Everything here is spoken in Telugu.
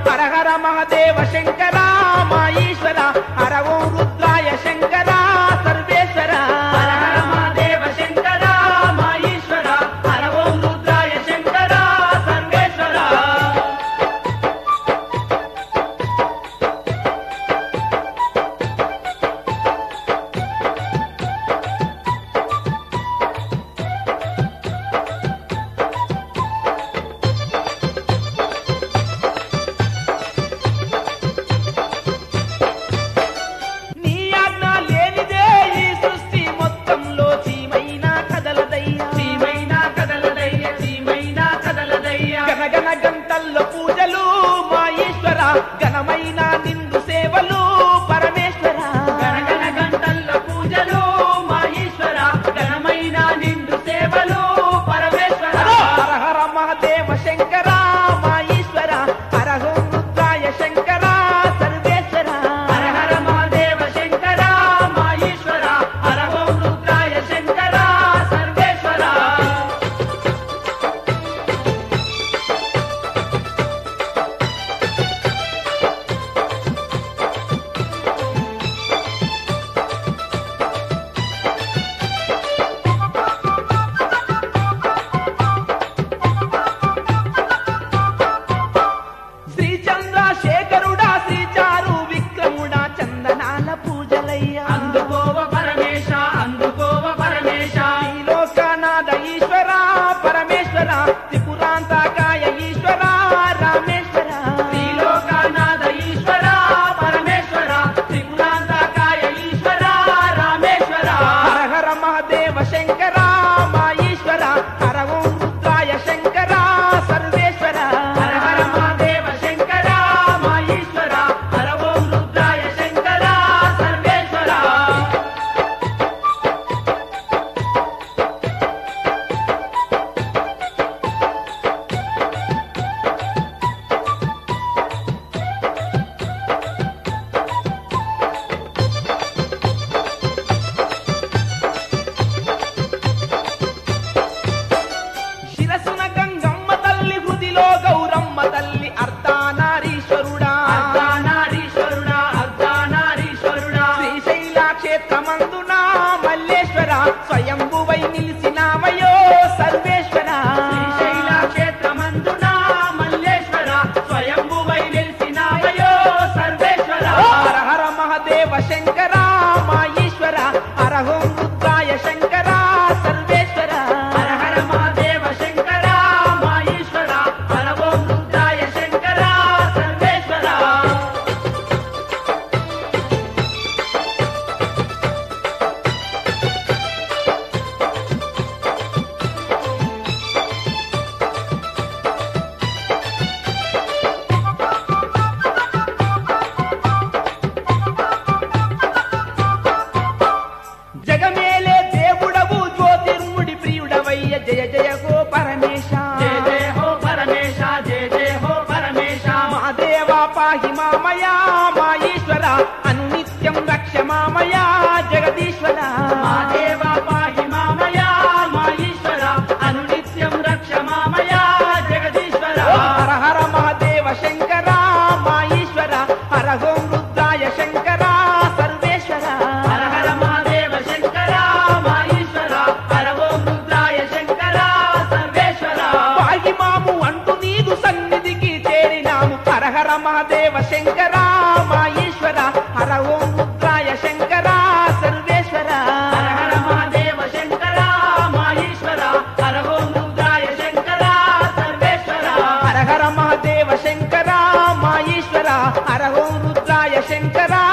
హర హర మహదేవ శంకర మా ఈశ్వర హర ఓం రుద్రాయ శంకర సర్వేశ్వర హర హర మహదేవ శంకర మా ఈశ్వర హర ఓం రుద్రాయ శంకర సర్వేశ్వర గంటల్లో పూజలు మా ఈశ్వర ఘనమైన నిండు సేవలు పరమేశ్వర గణగణ గంటల్లో పూజలు మా ఈశ్వర ఘనమైన నిండు సేవలు పరమేశ్వర హర హర మహదేవ శంకర మా ఈశ్వర హర ఓం రుద్రాయ శంకర సర్వేశ్వర హర హర మహదేవ శంకర మా ఈశ్వర హర ఓం రుద్రాయ శంకర సర్వేశ్వర చంద్రశేఖరుడా శ్రీచారు విక్రముడా చందనాల పూజలయ్యా అందుకోవ పరమేశ అందుకోవ పరమేశ శ్రీలోకనాథ ఈశ్వర పరమేశ్వర త్రిపురాంతకాయ ఈశ్వర రామేశ్వర శ్రీలోకనాథ ఈశ్వర పరమేశ్వర త్రిపురాంతకాయ ఈశ్వర రామేశ్వర హర హర మహదేవ శంకర మా ఈశ్వర హర ఓం రుద్రాయ శంకర సర్వేశ్వర హర హర మహదేవ శంకర మా ఈశ్వర హర ఓం రుద్రాయ శంకర సర్వేశ్వర శిరసున గంగమ్మ తల్లి హృదిలో గౌరమ్మ తల్లి అర్ధనారీశ్వరుడా అర్ధనారీశ్వరుడా అర్ధనారీశ్వరుడా శ్రీశైల క్షేత్రమందున మల్లేశ్వర స్వయంభువై నిలిసినావయో సర్వేశ్వర శ్రీశైల క్షేత్రమందున మల్లేశ్వర స్వయంభువై నిలిసినావయో సర్వేశ్వర హర హర మహదేవ శంకర మా ఈశ్వర హర ఓం రుద్రాయ శంకర సర్వేశ్వర హర హర మహదేవ శంకర మా ఈశ్వర హర ఓం రుద్రాయ శంకర సర్వేశ్వర జగమేలే దేవుడవు జ్యోతిర్ముడి ప్రియుడవయ్య జయ జయ హో పరమేశ జయ జయ హో పరమేశ జయ జయ హో పరమేశ మా దేవా పాహి మామయా మా ఈశ్వర అనునిత్యం రక్ష మామయా జగదీశ్వర మా దేవా పాహి మామయా మా ఈశ్వర అనునిత్యం రక్ష మామయా జగదీశ్వర హర హర మహదేవ శంకర మా ఈశ్వర హర ఓం రుద్రాయ శంకర సర్వేశ్వర హర హర మహదేవ శంకర మా ఈశ్వర హర ఓం రుద్రాయ శంకర సర్వేశ్వర పాహి మాము అంటూ నీదు సన్నిధికి చేరినాము హర హర మహదేవ శంకర మా ఈశ్వర హర ఓం రుద్రాయ శంకర సర్వేశ్వర హర హర మహదేవ శంకర మా ఈశ్వర హర ఓం రుద్రాయ శంకర సర్వేశ్వర హర హర మహదేవ శంకర మా ఈశ్వర హర ఓం రుద్రాయ శంకర